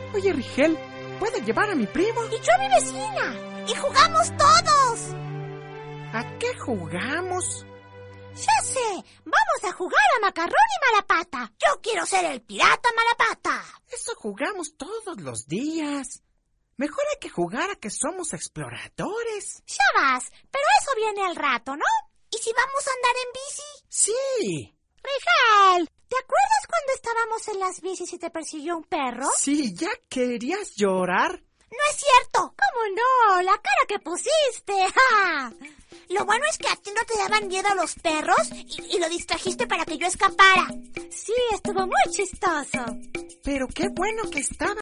Oye, Rigel, ¿puedes llevar a mi primo? Y yo a mi vecina. Y jugamos todos. ¿A qué jugamos? Ya sé, vamos a jugar a Macarrón y Malapata. Yo quiero ser el pirata Malapata. Eso jugamos todos los días. Mejor hay que jugar a que somos exploradores. Ya vas, pero eso viene al rato, ¿no? ¿Y si vamos a andar en bici? Sí. Rigel, ¿te acuerdas cuando estábamos en las bicis y te persiguió un perro? Sí, ¿ya querías llorar? No es cierto. ¿Cómo no? La cara que pusiste. ¡Ja! Lo bueno es que a ti no te daban miedo los perros y lo distrajiste para que yo escapara. Sí, estuvo muy chistoso. Pero qué bueno que estaba